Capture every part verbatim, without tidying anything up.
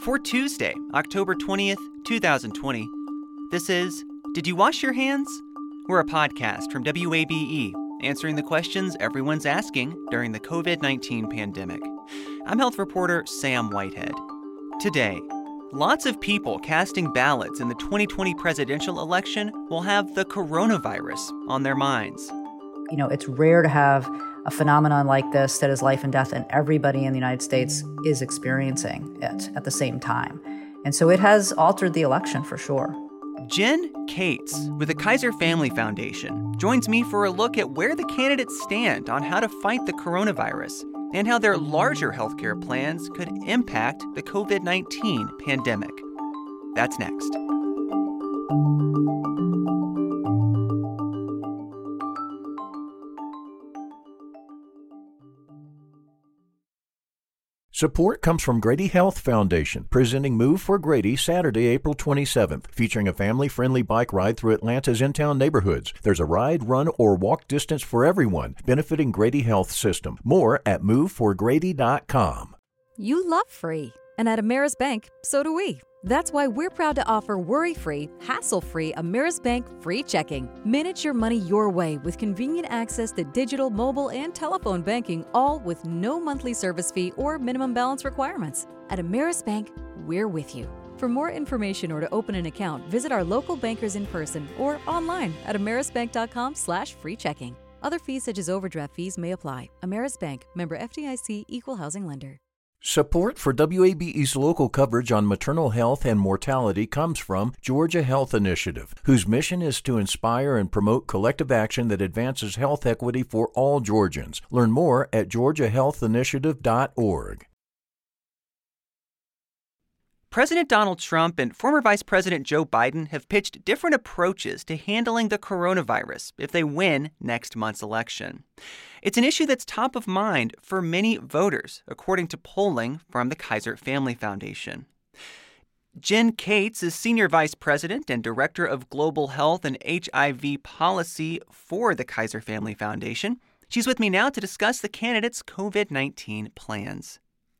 For Tuesday, October twentieth, twenty twenty, this is Did You Wash Your Hands? We're a podcast from W A B E, answering the questions everyone's asking during the covid nineteen pandemic. I'm health reporter Sam Whitehead. Today, lots of people casting ballots in the twenty twenty presidential election will have the coronavirus on their minds. You know, it's rare to have a phenomenon like this that is life and death, and everybody in the United States is experiencing it at the same time. And so it has altered the election for sure. Jen Cates with the Kaiser Family Foundation joins me for a look at where the candidates stand on how to fight the coronavirus and how their larger healthcare plans could impact the covid nineteen pandemic. That's next. Support comes from Grady Health Foundation, presenting Move for Grady Saturday, April twenty-seventh, featuring a family-friendly bike ride through Atlanta's in-town neighborhoods. There's a ride, run, or walk distance for everyone, benefiting Grady Health System. More at move for grady dot com. You love free, and at Ameris Bank, so do we. That's why we're proud to offer worry-free, hassle-free Ameris Bank free checking. Manage your money your way with convenient access to digital, mobile, and telephone banking, all with no monthly service fee or minimum balance requirements. At Ameris Bank, we're with you. For more information or to open an account, visit our local bankers in person or online at amerisbank.com slash free checking. Other fees such as overdraft fees may apply. Ameris Bank, member F D I C, equal housing lender. Support for W A B E's local coverage on maternal health and mortality comes from Georgia Health Initiative, whose mission is to inspire and promote collective action that advances health equity for all Georgians. Learn more at georgia health initiative dot org. President Donald Trump and former Vice President Joe Biden have pitched different approaches to handling the coronavirus if they win next month's election. It's an issue that's top of mind for many voters, according to polling from the Kaiser Family Foundation. Jen Cates is Senior Vice President and Director of Global Health and H I V Policy for the Kaiser Family Foundation. She's with me now to discuss the candidates' covid nineteen plans.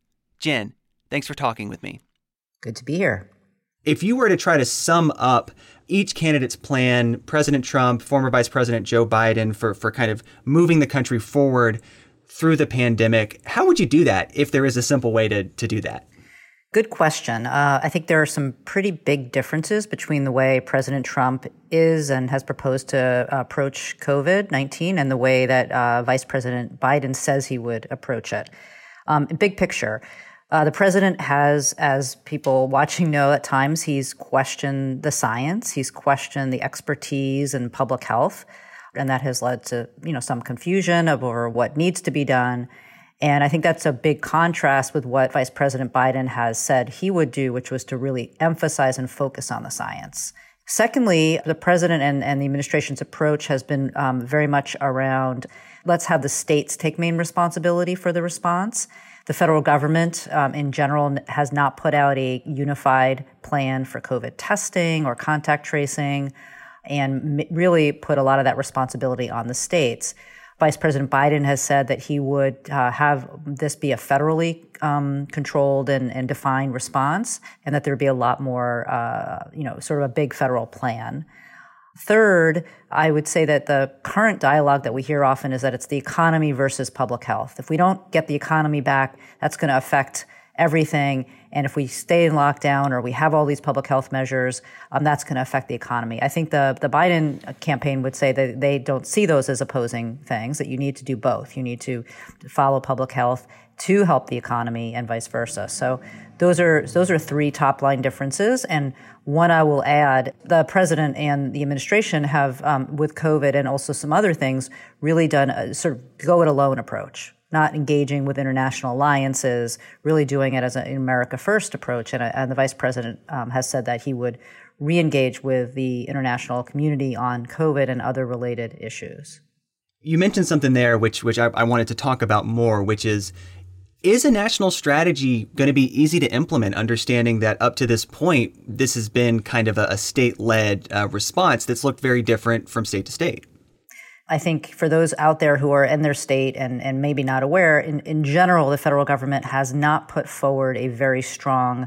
Jen, thanks for talking with me. Good to be here. If you were to try to sum up each candidate's plan, President Trump, former Vice President Joe Biden, for, for kind of moving the country forward through the pandemic, how would you do that if there is a simple way to, to do that? Good question. Uh, I think there are some pretty big differences between the way President Trump is and has proposed to approach covid nineteen and the way that uh, Vice President Biden says he would approach it. Um, big picture. Uh, the president has, as people watching know at times, he's questioned the science, he's questioned the expertise in public health, and that has led to, you know, some confusion over what needs to be done. And I think that's a big contrast with what Vice President Biden has said he would do, which was to really emphasize and focus on the science. Secondly, the president and, and the administration's approach has been um, very much around, let's have the states take main responsibility for the response. The federal government um, in general has not put out a unified plan for COVID testing or contact tracing and m- really put a lot of that responsibility on the states. Vice President Biden has said that he would uh, have this be a federally um, controlled and, and defined response, and that there would be a lot more, uh, you know, sort of a big federal plan. Third, I would say that the current dialogue that we hear often is that it's the economy versus public health. If we don't get the economy back, that's going to affect everything. And if we stay in lockdown or we have all these public health measures, um, that's going to affect the economy. I think the, the Biden campaign would say that they don't see those as opposing things, that you need to do both. You need to follow public health to help the economy and vice versa. So those are those are three top line differences. And one I will add, the president and the administration have, um, with COVID and also some other things, really done a sort of go it alone approach, not engaging with international alliances, really doing it as an America First approach. And, and the vice president um, has said that he would re-engage with the international community on COVID and other related issues. You mentioned something there which which I, I wanted to talk about more, which is, is a national strategy going to be easy to implement, understanding that up to this point, this has been kind of a, a state-led uh, response that's looked very different from state to state? I think for those out there who are in their state and, and maybe not aware, in, in general, the federal government has not put forward a very strong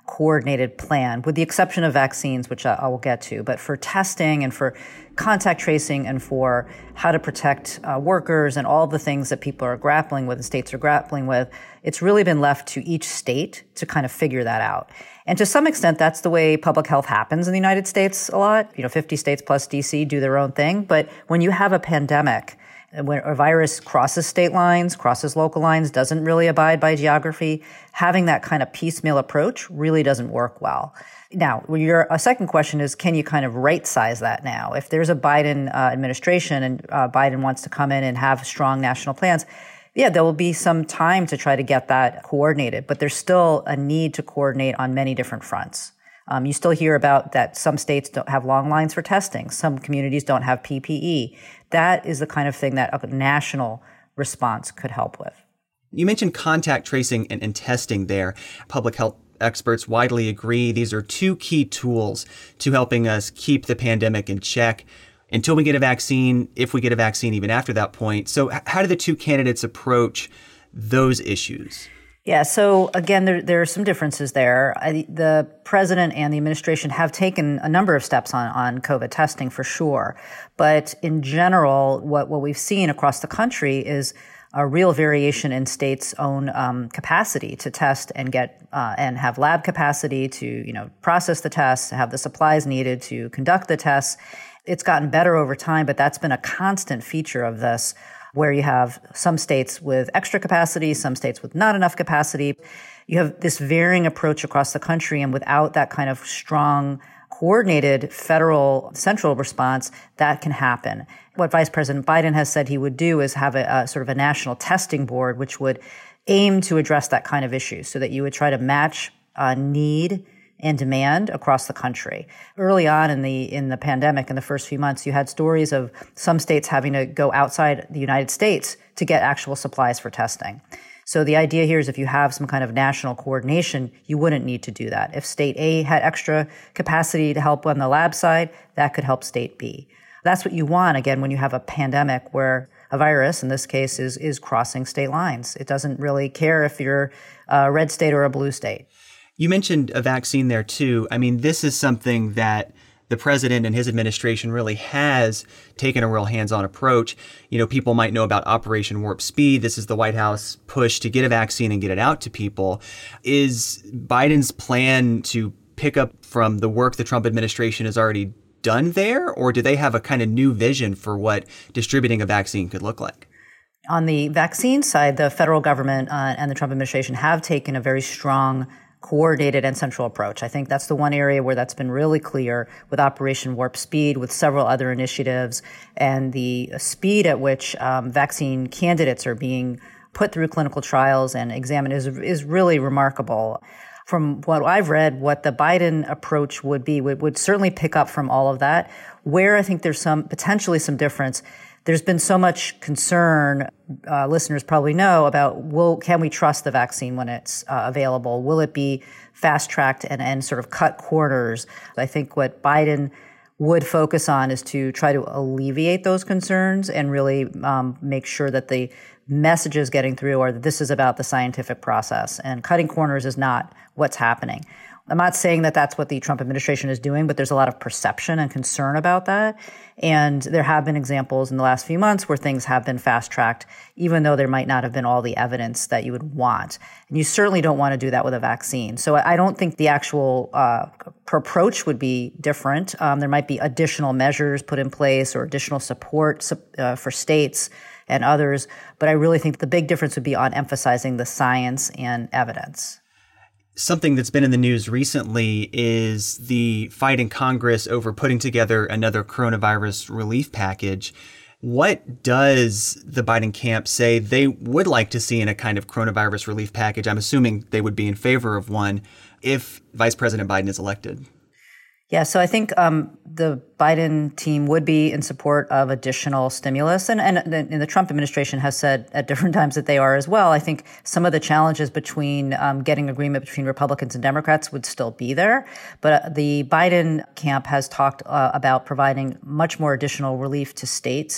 coordinated plan, with the exception of vaccines, which I, I will get to. But for testing and for contact tracing and for how to protect uh, workers and all the things that people are grappling with and states are grappling with, it's really been left to each state to kind of figure that out. And to some extent, that's the way public health happens in the United States a lot. You know, fifty states plus D C do their own thing. But when you have a pandemic, when a virus crosses state lines, crosses local lines, doesn't really abide by geography, having that kind of piecemeal approach really doesn't work well. Now, your a second question is, can you kind of right-size that now? If there's a Biden uh, administration and uh, Biden wants to come in and have strong national plans, yeah, there will be some time to try to get that coordinated, but there's still a need to coordinate on many different fronts. Um, you still hear about that some states don't have long lines for testing. Some communities don't have P P E. That is the kind of thing that a national response could help with. You mentioned contact tracing and, and testing there. Public health experts widely agree these are two key tools to helping us keep the pandemic in check until we get a vaccine, if we get a vaccine even after that point. So how do the two candidates approach those issues? Yeah, so again, there, there are some differences there. I, the president and the administration have taken a number of steps on, on COVID testing for sure. But in general, what, what we've seen across the country is a real variation in states' own um, capacity to test and get uh, and have lab capacity to, you know, process the tests, have the supplies needed to conduct the tests. It's gotten better over time, but that's been a constant feature of this, where you have some states with extra capacity, some states with not enough capacity. You have this varying approach across the country, and without that kind of strong, coordinated federal central response, that can happen. What Vice President Biden has said he would do is have a, a sort of a national testing board, which would aim to address that kind of issue, so that you would try to match uh, need and demand across the country. Early on in the in the pandemic, in the first few months, you had stories of some states having to go outside the United States to get actual supplies for testing. So the idea here is if you have some kind of national coordination, you wouldn't need to do that. If state A had extra capacity to help on the lab side, that could help state B. That's what you want, again, when you have a pandemic where a virus, in this case, is is crossing state lines. It doesn't really care if you're a red state or a blue state. You mentioned a vaccine there, too. I mean, this is something that the president and his administration really has taken a real hands-on approach. You know, people might know about Operation Warp Speed. This is the White House push to get a vaccine and get it out to people. Is Biden's plan to pick up from the work the Trump administration has already done there, or do they have a kind of new vision for what distributing a vaccine could look like? On the vaccine side, the federal government uh, and the Trump administration have taken a very strong coordinated and central approach. I think that's the one area where that's been really clear with Operation Warp Speed, with several other initiatives, and the speed at which um, vaccine candidates are being put through clinical trials and examined is, is really remarkable. From what I've read, what the Biden approach would be would, would certainly pick up from all of that. Where I think there's some potentially some difference, there's been so much concern, uh, listeners probably know, about will can we trust the vaccine when it's uh, available? Will it be fast-tracked and, and sort of cut corners? I think what Biden would focus on is to try to alleviate those concerns and really um, make sure that the messages getting through are that this is about the scientific process, and cutting corners is not what's happening. I'm not saying that that's what the Trump administration is doing, but there's a lot of perception and concern about that. And there have been examples in the last few months where things have been fast-tracked, even though there might not have been all the evidence that you would want. And you certainly don't want to do that with a vaccine. So I don't think the actual uh, approach would be different. Um, there might be additional measures put in place or additional support uh, for states and others. But I really think the big difference would be on emphasizing the science and evidence. Something that's been in the news recently is the fight in Congress over putting together another coronavirus relief package. What does the Biden camp say they would like to see in a kind of coronavirus relief package? I'm assuming they would be in favor of one if Vice President Biden is elected. Yeah, so I think um, the Biden team would be in support of additional stimulus, and, and, and the Trump administration has said at different times that they are as well. I think some of the challenges between um, getting agreement between Republicans and Democrats would still be there, but the Biden camp has talked uh, about providing much more additional relief to states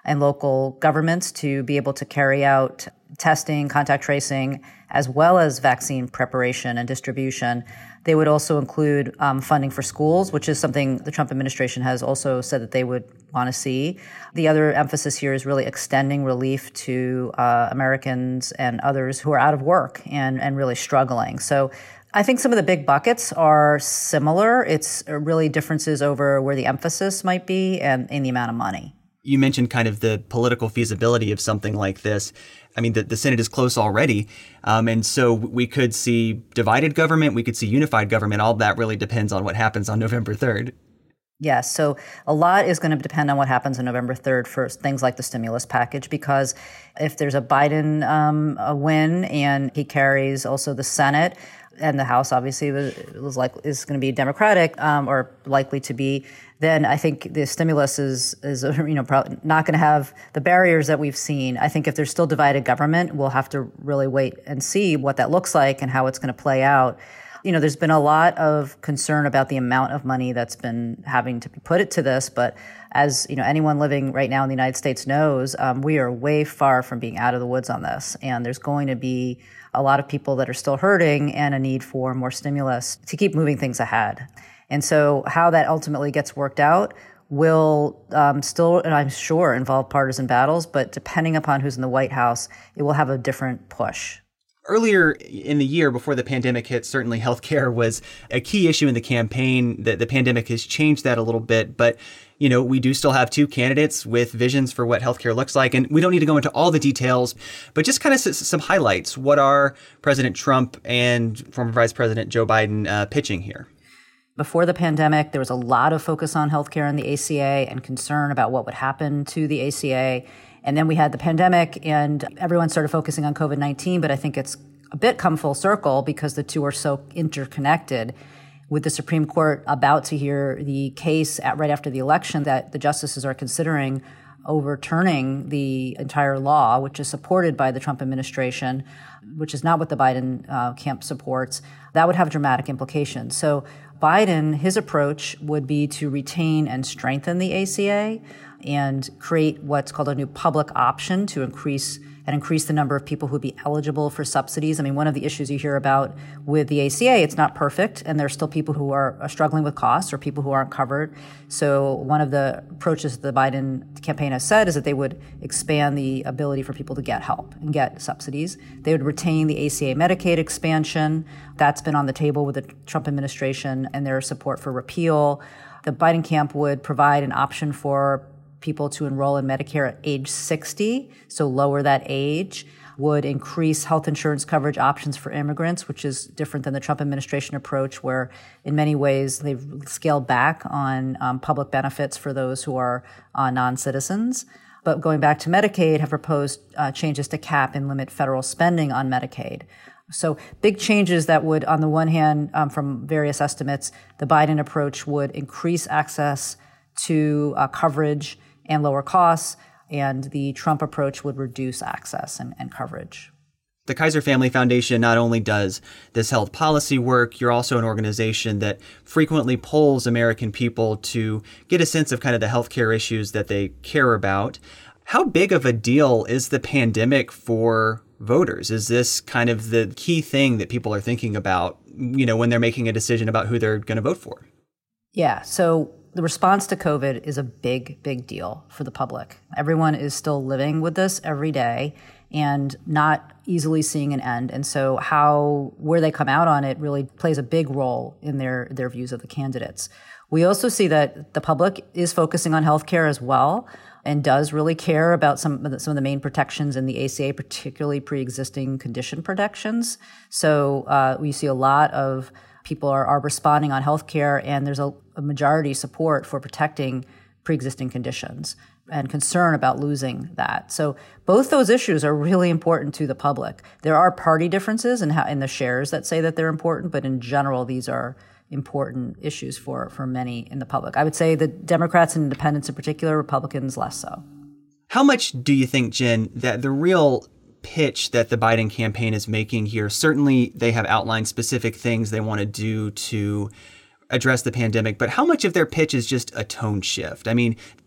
and local governments to be able to carry out testing, contact tracing, as well as vaccine preparation and distribution. They would also include um, funding for schools, which is something the Trump administration has also said that they would want to see. The other emphasis here is really extending relief to uh, Americans and others who are out of work and, and really struggling. So I think some of the big buckets are similar. It's really differences over where the emphasis might be and in the amount of money. You mentioned kind of the political feasibility of something like this. I mean, the, the Senate is close already. Um, and so we could see divided government. We could see unified government. All that really depends on what happens on November third. Yes. So a lot is going to depend on what happens on November third for things like the stimulus package, because if there's a Biden um, a win and he carries also the Senate, and the House obviously was, was like is going to be Democratic um, or likely to be, then I think the stimulus is is you know probably not going to have the barriers that we've seen. I think if there's still divided government, we'll have to really wait and see what that looks like and how it's going to play out. You know, there's been a lot of concern about the amount of money that's been having to be put into this, but as you know, anyone living right now in the United States knows, um, we are way far from being out of the woods on this, and there's going to be a lot of people that are still hurting and a need for more stimulus to keep moving things ahead. And so how that ultimately gets worked out will um, still, and I'm sure, involve partisan battles, but depending upon who's in the White House, it will have a different push. Earlier in the year, before the pandemic hit, certainly healthcare was a key issue in the campaign. The, the pandemic has changed that a little bit, but you know, we do still have two candidates with visions for what healthcare looks like. And we don't need to go into all the details, but just kind of s- some highlights. What are President Trump and former Vice President Joe Biden uh, pitching here? Before the pandemic, there was a lot of focus on healthcare and the A C A and concern about what would happen to the A C A. And then we had the pandemic and everyone started focusing on COVID nineteen, but I think it's a bit come full circle because the two are so interconnected. With the Supreme Court about to hear the case at, right after the election that the justices are considering overturning the entire law, which is supported by the Trump administration, which is not what the Biden uh, camp supports, that would have dramatic implications. So Biden, his approach would be to retain and strengthen the A C A and create what's called a new public option to increase and increase the number of people who would be eligible for subsidies. I mean, one of the issues you hear about with the A C A, it's not perfect, and there's still people who are, are struggling with costs or people who aren't covered. So one of the approaches the Biden campaign has said is that they would expand the ability for people to get help and get subsidies. They would retain the A C A Medicaid expansion. That's been on the table with the Trump administration and their support for repeal. The Biden camp would provide an option for people to enroll in Medicare at age sixty, so lower that age, would increase health insurance coverage options for immigrants, which is different than the Trump administration approach, where in many ways they've scaled back on um, public benefits for those who are uh, non-citizens. But going back to Medicaid, have proposed uh, changes to cap and limit federal spending on Medicaid. So big changes that would, on the one hand, um, from various estimates, the Biden approach would increase access to uh, coverage and lower costs, and the Trump approach would reduce access and, and coverage. The Kaiser Family Foundation not only does this health policy work, you're also an organization that frequently polls American people to get a sense of kind of the healthcare issues that they care about. How big of a deal is the pandemic for voters? Is this kind of the key thing that people are thinking about, you know, when they're making a decision about who they're going to vote for? Yeah. So the response to COVID is a big, big deal for the public. Everyone is still living with this every day and not easily seeing an end. And so how, where they come out on it really plays a big role in their, their views of the candidates. We also see that the public is focusing on healthcare as well and does really care about some of the, some of the main protections in the A C A, particularly pre-existing condition protections. So uh, we see a lot of people are, are responding on healthcare, and there's a, a majority support for protecting pre-existing conditions and concern about losing that. So both those issues are really important to the public. There are party differences in how in the shares that say that they're important, but in general, these are important issues for, for many in the public. I would say the Democrats and independents in particular, Republicans less so. How much do you think, Jen, that the real pitch that the Biden campaign is making here, certainly they have outlined specific things they want to do to address the pandemic, but how much of their pitch is just a tone shift? I mean,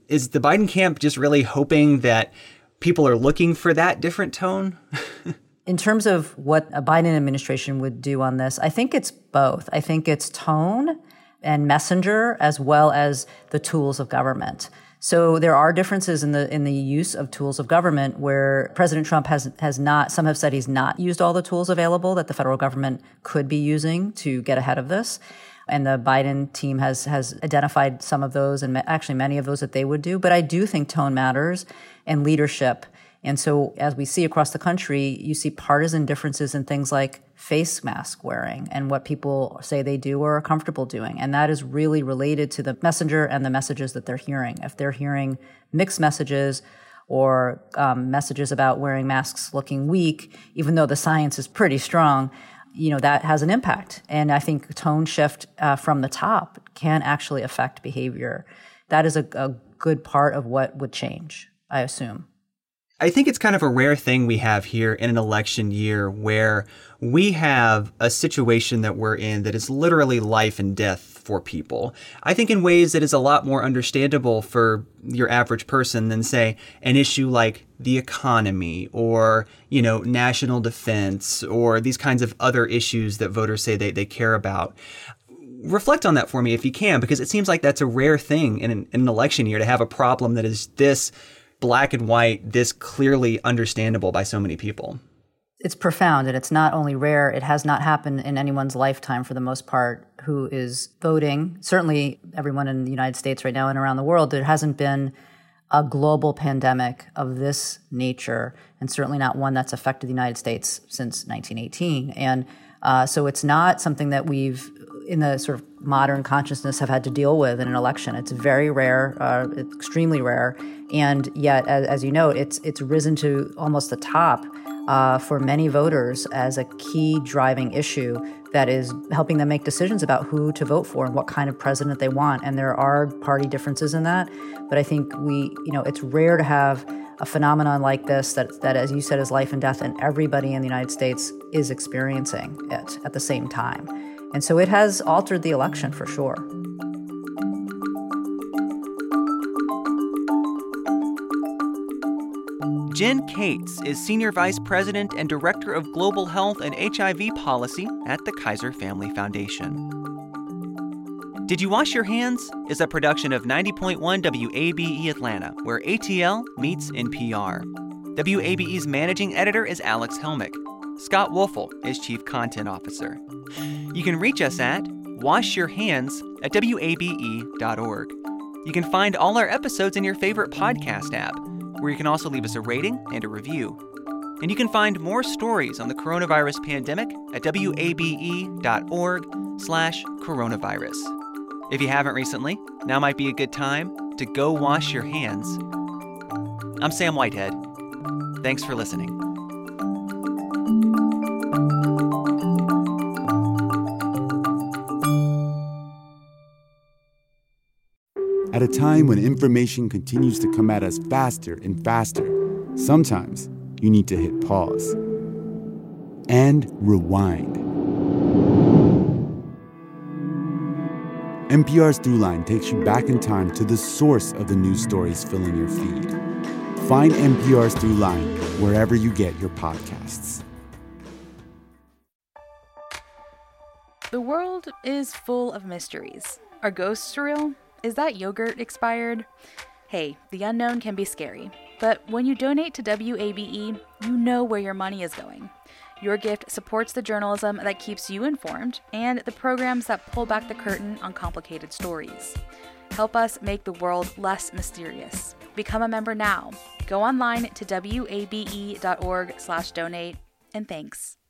Is the Biden camp just really hoping that people are looking for that different tone? In terms of what a Biden administration would do on this, I think it's both. I think it's tone and messenger as well as the tools of government. So there are differences in the in the use of tools of government where President Trump has has not, some have said he's not used all the tools available that the federal government could be using to get ahead of this. And the Biden team has has identified some of those and actually many of those that they would do. But I do think tone matters and leadership. And so as we see across the country, you see partisan differences in things like face mask wearing and what people say they do or are comfortable doing. And that is really related to the messenger and the messages that they're hearing. If they're hearing mixed messages or um, messages about wearing masks looking weak, even though the science is pretty strong, you know, that has an impact. And I think tone shift uh, from the top can actually affect behavior. That is a, a good part of what would change, I assume. I think it's kind of a rare thing we have here in an election year where we have a situation that we're in that is literally life and death for people. I think in ways that is a lot more understandable for your average person than, say, an issue like the economy or, you know, national defense or these kinds of other issues that voters say they, they care about. Reflect on that for me if you can, because it seems like that's a rare thing in an, in an election year to have a problem that is this black and white, this clearly understandable by so many people. It's profound, and it's not only rare, it has not happened in anyone's lifetime for the most part who is voting. Certainly everyone in the United States right now and around the world, there hasn't been a global pandemic of this nature, and certainly not one that's affected the United States since nineteen eighteen. And uh, so it's not something that we've, in the sort of modern consciousness, have had to deal with in an election. It's very rare, uh, it's extremely rare. And yet, as, as you know, it's it's risen to almost the top uh, for many voters as a key driving issue that is helping them make decisions about who to vote for and what kind of president they want. And there are party differences in that. But I think we, you know, it's rare to have a phenomenon like this that, that, as you said, is life and death, and everybody in the United States is experiencing it at the same time. And so it has altered the election for sure. Jen Cates is Senior Vice President and Director of Global Health and H I V Policy at the Kaiser Family Foundation. Did You Wash Your Hands is a production of ninety point one W A B E Atlanta, where A T L meets N P R. W A B E's managing editor is Alex Helmick. Scott Wolfel is Chief Content Officer. You can reach us at washyourhands at W A B E dot org. You can find all our episodes in your favorite podcast app, where you can also leave us a rating and a review. And you can find more stories on the coronavirus pandemic at W A B E dot org slash coronavirus. If you haven't recently, now might be a good time to go wash your hands. I'm Sam Whitehead. Thanks for listening. At a time when information continues to come at us faster and faster, sometimes you need to hit pause and rewind. N P R's Throughline takes you back in time to the source of the news stories filling your feed. Find N P R's Throughline wherever you get your podcasts. The world is full of mysteries. Are ghosts real? Is that yogurt expired? Hey, the unknown can be scary, but when you donate to W A B E, you know where your money is going. Your gift supports the journalism that keeps you informed and the programs that pull back the curtain on complicated stories. Help us make the world less mysterious. Become a member now. Go online to W A B E dot org slash donate, and thanks.